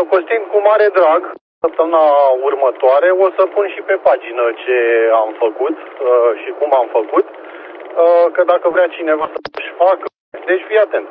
Costin, cu mare drag, săptămâna următoare o să pun și pe pagină ce am făcut și cum am făcut, că dacă vrea cineva să-și facă, deci fii atent.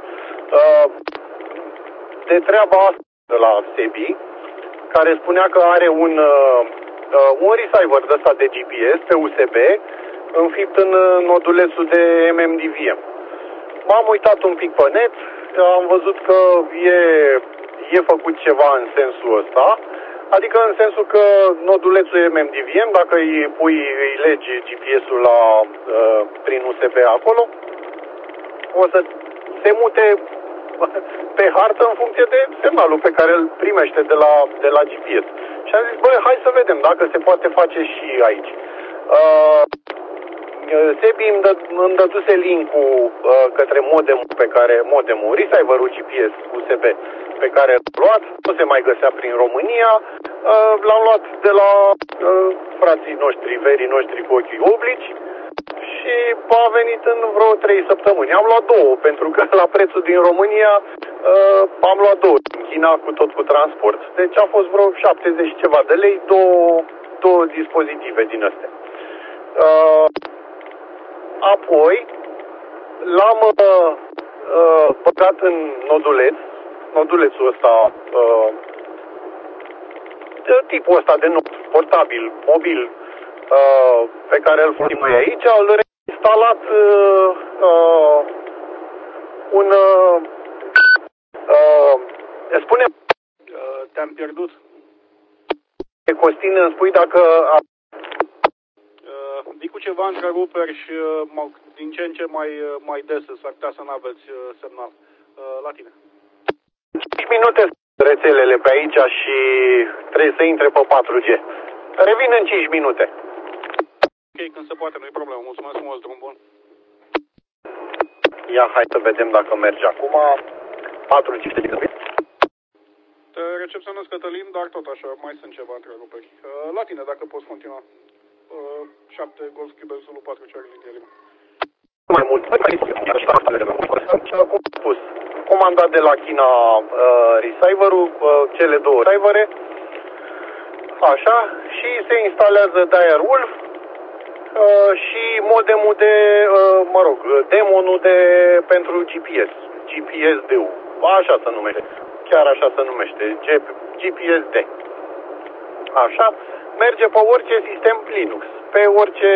De treaba asta de la Sebi, care spunea că are un receiver de ăsta de GPS pe USB înfipt în nodulețul de MMDVM. M-am uitat un pic pe net, am văzut că e făcut ceva în sensul ăsta, adică în sensul că nodulețul MMDVM, dacă îi legi GPS-ul prin USB acolo, o să se mute pe hartă în funcție de semnalul pe care îl primește de la GPS. Și am zis, hai să vedem dacă se poate face și aici. Sebi îmi dăduse link-ul către modemul, receiver-ul GPS USB pe care l-am luat, nu se mai găsea prin România, l-am luat de la frații noștri, verii noștri cu ochii oblici și a venit în vreo 3 săptămâni. Am luat 2, pentru că la prețul din România am luat 2, în China cu transport. Deci a fost vreo 70 ceva de lei, două dispozitive din astea. Apoi l-am băgat în nodulețul ăsta, tipul ăsta de portabil, mobil, pe care îl folosim noi aici, îl reinstalat spune, te-am pierdut. Costin, îmi spui dacă vii cu ceva întreruperi și din ce în ce mai des s-ar putea să n-aveți semnal. La tine. 5 minute rețelele pe aici și trebuie să intre pe 4G. Revin în 5 minute. Ok, când se poate, nu-i problemă. Mulțumesc frumos, drum bun. Ia, hai să vedem dacă merge acum. 4G. Te recepționez, Cătălin, dar tot așa, mai sunt ceva întreruperi. La tine, dacă poți continua. 7 Golf Quebec Zulu 4 Charlie India Lima. Mai mult. Cum am spus, comandat de la China receiver-ul, cele 2 receivere, așa, și se instalează Direwolf și modemul de, demonul pentru GPS, GPS-D-ul, așa se numește, chiar așa se numește, GPS-D. Așa, merge pe orice sistem Linux, pe orice,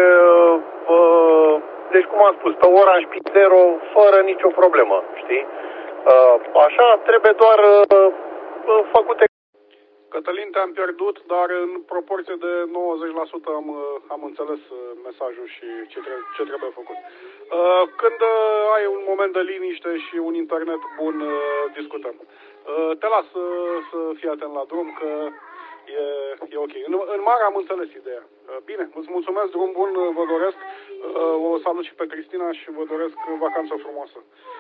deci cum am spus, pe Orange P0 fără nicio problemă, știi? Așa, trebuie doar făcute. Cătălin, te-am pierdut, dar în proporție de 90% am înțeles mesajul și ce trebuie făcut. Când ai un moment de liniște și un internet bun, discutăm. Te las să fii atent la drum, că e ok. În mare am înțeles ideea. Bine, îți mulțumesc, drum bun, vă doresc. O salut și pe Cristina și vă doresc vacanță frumoasă.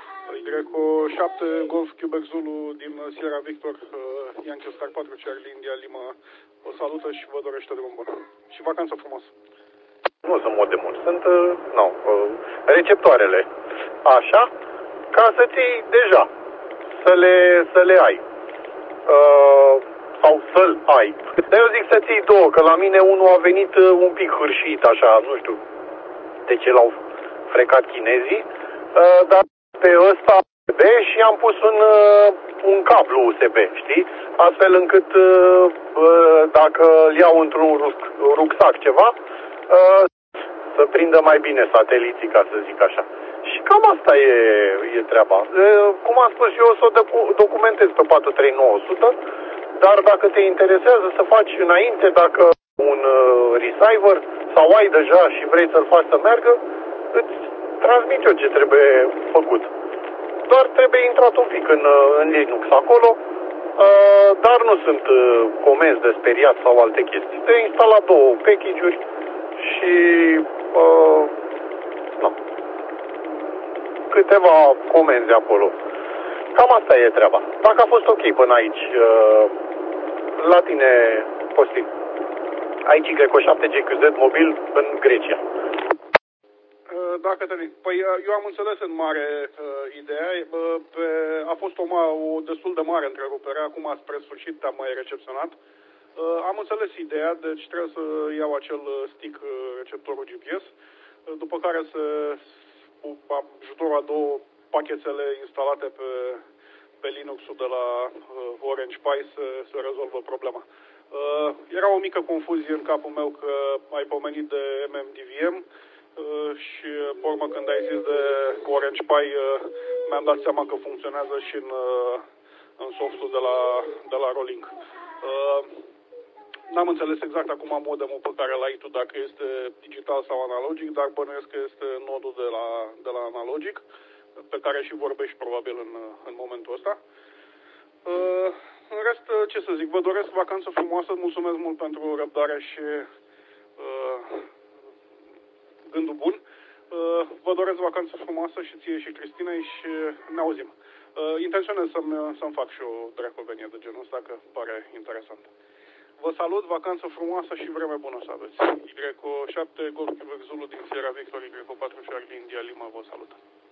Y7 Golf Quebec Zulu din Sierra Victor, Yankee Star 4 Charlie India Lima, o salută și vă dorește drum bun. Și vacanță frumoasă. Nu sunt modemuri, sunt receptoarele. Așa, ca să ții deja, să le ai. Sau să-l ai. Dar eu zic să ții 2, că la mine unul a venit un pic hârșit, așa, nu știu de ce l-au frecat chinezii, dar pe ăsta USB și am pus un cablu USB, știi? Astfel încât dacă îl iau într-un rucsac ceva, să prindă mai bine sateliții, ca să zic așa. Și cam asta e treaba. Cum am spus eu, o să o documentez pe 43900, dar dacă te interesează să faci înainte, dacă un receiver sau ai deja și vrei să-l faci să meargă, îți transmit eu ce trebuie făcut. Doar trebuie intrat un pic în Linux acolo, dar nu sunt comenzi de speriat sau alte chestii. Te instala 2 package-uri și câteva comenzi acolo. Cam asta e treaba. Dacă a fost ok până aici, la tine, Costin. Aici Y7 GQZ mobil în Grecia. Da, Cătălin. Păi eu am înțeles în mare ideea. A fost o destul de mare întrerupere. Acum, spre sfârșit, te-am mai recepționat. Am înțeles ideea, deci trebuie să iau acel stick, receptorul GPS, după care cu ajutorul a două pachetele instalate pe Linux-ul de la Orange Pi se rezolvă problema. Era o mică confuzie în capul meu că ai pomenit de MMDVM și, pe urmă, când ai zis de Orange Pi, mi-am dat seama că funcționează și în softul de la Rolling. N-am înțeles exact acum modemul pe care l-ai tu, dacă este digital sau analogic, dar bănuiesc că este nodul de la analogic, pe care și vorbești probabil în momentul ăsta. În rest, ce să zic, vă doresc vacanță frumoasă, mulțumesc mult pentru răbdare și gândul bun. Vă doresc vacanță frumoasă și ție și Cristinei și ne auzim. Intenționez să-mi fac și o dracovenie de genul ăsta, că pare interesant. Vă salut, vacanță frumoasă și vreme bună să aveți. Y7 Golf Quebec Zulu din Sierra Victor, Y4 Charlie India Lima, vă salut.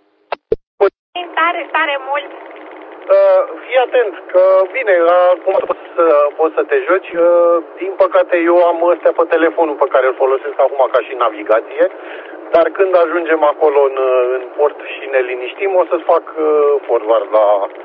Tare mult. Fii atent, că bine, acum poți să te joci. Din păcate eu am ăstea pe telefonul pe care îl folosesc acum ca și navigație, dar când ajungem acolo în port și ne liniștim, o să-ți fac forward la...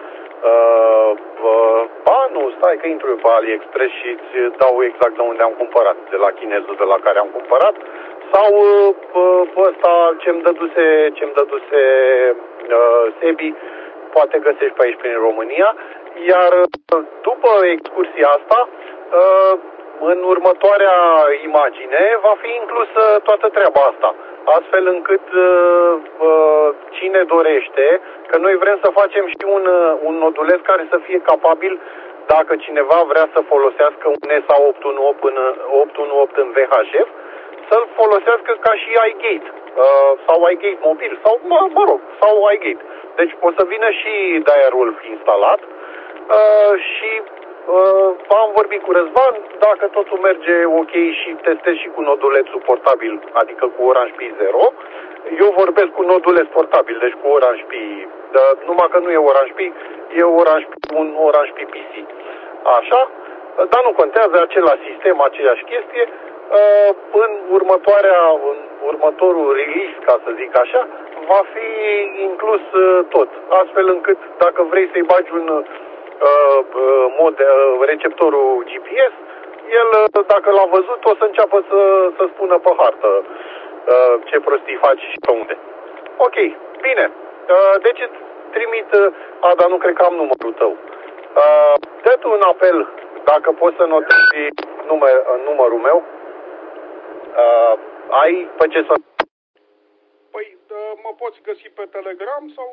nu, stai că intru eu pe AliExpress și îți dau exact de unde am cumpărat, de la chinezul de la care am cumpărat, sau pe ăsta ce-mi dăduse Sebi, poate găsești pe aici prin România, iar după excursia asta, în următoarea imagine va fi inclusă toată treaba asta, astfel încât cine dorește, că noi vrem să facem și un noduleț care să fie capabil, dacă cineva vrea să folosească un ESA 818 în VHF, să-l folosească ca și iGate sau iGate mobil sau, sau iGate. Deci o să vină și Direwolf instalat și am vorbit cu Răzvan, dacă totul merge ok și testez și cu nodulețul portabil, adică cu Orange Pi 0, eu vorbesc cu noduleț portabil, deci cu Orange Pi, numai că nu e Orange Pi, e un Orange Pi PC. Așa, dar nu contează, același sistem, aceeași chestie. În următorul release, ca să zic așa, va fi inclus tot, astfel încât dacă vrei să-i bagi un receptorul GPS, el, dacă l-a văzut, o să înceapă să spună pe hartă ce prostii faci și pe unde. Ok, bine. Deci îți trimit, dar nu cred că am numărul tău. Dă-tu un apel, dacă poți să notezi numărul meu. Ai pe ce să... Păi, mă poți găsi pe Telegram sau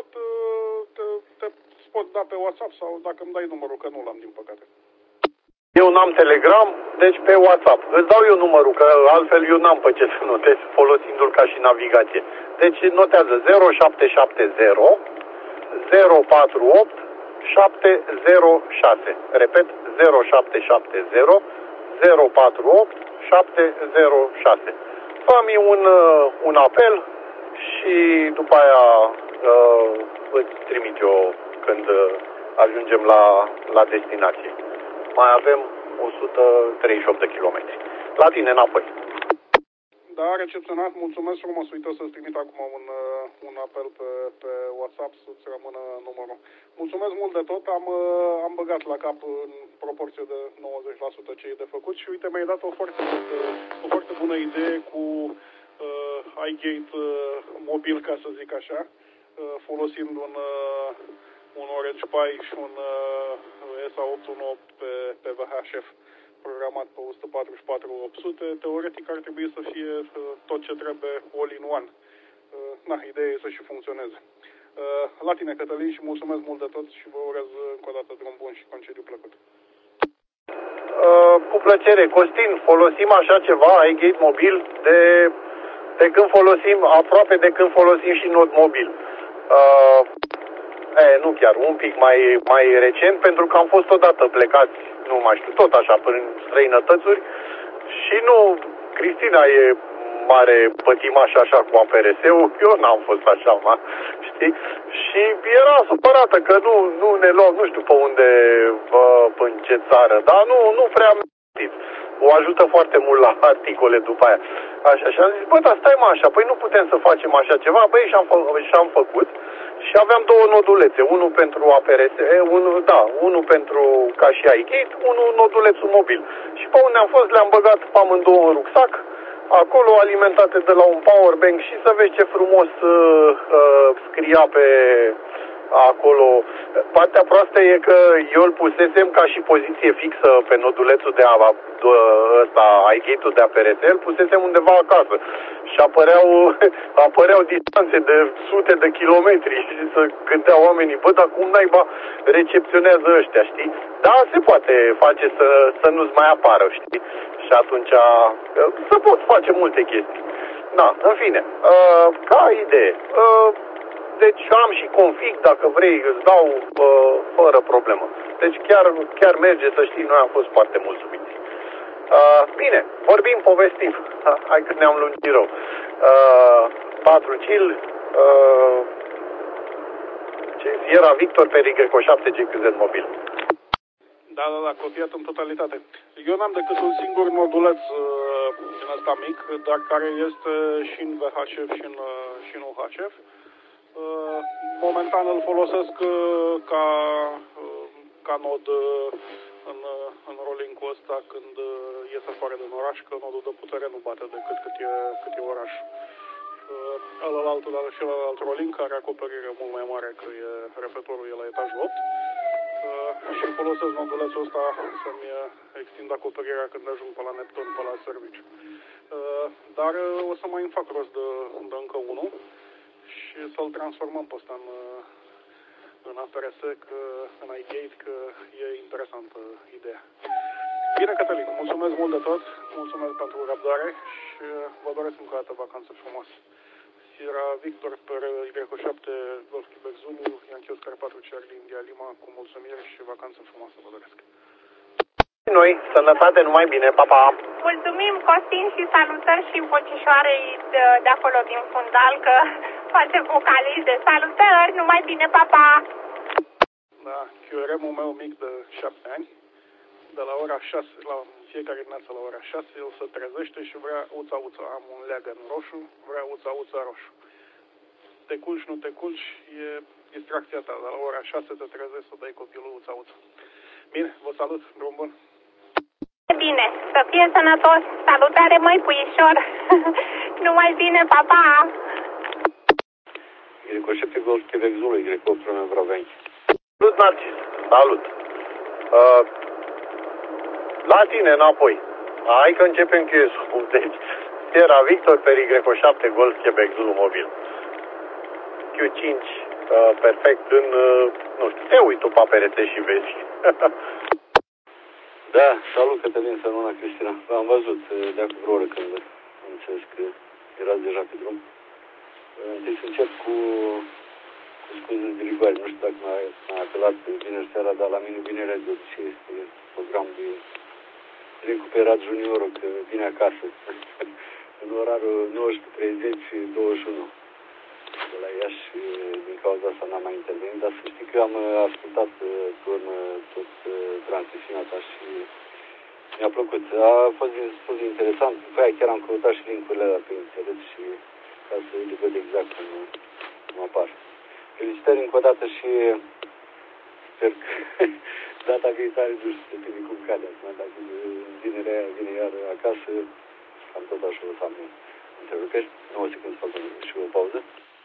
te pot da pe WhatsApp sau dacă îmi dai numărul, că nu l-am, din păcate. Eu n-am Telegram, deci pe WhatsApp. Îți dau eu numărul, că altfel eu n-am pe ce să notez folosindu-l ca și navigație. Deci notează 0770 048 706. Repet, 0770 048 706. Fă-mi un apel și după aia îți trimit eu când ajungem la destinație. Mai avem 138 de kilometri. La tine înapoi. Da, recepționat, mulțumesc frumos. Uite, să-ți trimit acum un apel pe WhatsApp să-ți rămână numărul. Mulțumesc mult de tot, am băgat la cap în proporție de 90% ce e de făcut și uite, mi-ai dat o foarte bună idee cu iGate mobil, ca să zic așa, folosind un Orange Pi și un ESA 818 pe VHF programat pe 144-800, teoretic ar trebui să fie tot ce trebuie all-in-one. Ideea e să și funcționeze. La tine, Cătălin, și mulțumesc mult de tot și vă urez încă o dată drum bun și concediu plăcut. Cu plăcere. Costin, folosim așa ceva, iGate mobil, de când folosim, aproape de când folosim și nod mobil. Nu chiar, un pic mai recent, pentru că am fost odată plecați, nu mai știu, tot așa, prin străinătățuri și nu, Cristina e mare pătimaș așa cu APRS-ul, eu n-am fost așa, știi? Și era supărată că nu ne luăm, nu știu pe unde, în ce țară, dar nu prea am zis. O ajută foarte mult la articole după aia. Așa, și am zis, bă, dar stai mă așa, păi nu putem să facem așa ceva, băi, și-am făcut. Și aveam două nodulețe, unul pentru APRS, unul pentru ca și iGate, unul nodulețul mobil. Și pe unde am fost, le-am băgat pe amândouă în rucsac, acolo alimentate de la un powerbank și să vezi ce frumos scria pe acolo. Partea proastă e că eu îl pusesem ca și poziție fixă pe nodulețul de iGate-ul de APRS, îl pusesem undeva acasă și apăreau distanțe de sute de kilometri și să gândeau oamenii, bă, dar cum naiba recepționează ăștia, știi? Da, se poate face să nu-ți mai apară, știi? Și atunci să pot face multe chestii. Da, în fine, ca idee, deci am și config, dacă vrei, îți dau fără problemă. Deci chiar merge, să știi, noi am fost foarte mulțumiți. Bine, vorbim, povestim. Hai că ne-am lungit rău. 4 chill, Sierra Victor pe Y7 GQZ mobil. Da, copiat în totalitate. Eu n-am decât un singur noduleț din ăsta mic, dar care este și în VHF și în UHF. Momentan îl folosesc ca nod în rolling-ul ăsta când ies afară din oraș, că nodul de putere nu bate decât cât e oraș. Celălalt rolling are acoperire mult mai mare, că reflectorul e la etajul 8. Și folosesc nodulețul ăsta să-mi extind acoperirea când ajung pe la Neptun, pe la serviciu. Dar o să mai îmi fac rost de încă unul și să-l transformăm pe ăsta în APRS, în iGate, că e interesantă ideea. Bine, Cătălin, mulțumesc mult de tot, mulțumesc pentru răbdare și vă doresc încă o dată vacanță frumoasă. Sierra Victor pe Y7 Golf Quebec Zulu, Yankee Oscar 4 Charlie India Lima, cu mulțumiri și vacanță frumoasă vă doresc. Noi, sănătate, numai bine, pa, pa! Mulțumim, Costin, și salutări și vocioarei de acolo din fundal, că face vocalize. Salutări, numai bine, pa, pa! Da, QRM-ul meu mic de 7 ani, de la ora 6, la fiecare dimineață la ora 6, el se trezește și vrea uța-uța. Am un leagăn roșu, vrea uța-uța roșu. Te culci, nu te culci, e distracția ta. De la ora 6 te trezești să dai copilul uța-uța. Bine, vă salut, drum bun! Bine, să fie sănătos, salutare, măi, puișor! Numai bine, pa, pa! Y7 Golf Quebec Zulu, Y8 Romeo Bravo Yankee. Salut, Narcis, salut! La tine înapoi. Hai că începem QS-ul. Deci, Sierra Victor pe Y7 Golf Quebec Zulu mobil. Q5 perfect în, nu știu, te uit tu pe APRS și vezi. Da, salut Cătălin, Sănuna Cristina. V-am văzut de acum vreo oră când am înțeles că erați deja pe drum. Întâi să încep cu scuze de rigoare. Nu știu dacă m-a apelat vineri seara, dar la mine vinerea de obicei este program de recuperat juniorul, că vine acasă în orarul 19:30-21 de la Iași. Din cauza asta n-am mai intervenit, dar să știi că am ascultat tot transmisiunea ta și mi-a plăcut. A fost interesant. După aia chiar am căutat și link-urile alea pe internet și ca să le văd exact cum apar. Felicitări încă o dată și sper că data viitoare nu știu pe tine cum cade acum, dacă vinerea aia vine iar acasă, cam tot așa o să am întreruperi. 9 secunde să fac și o pauză.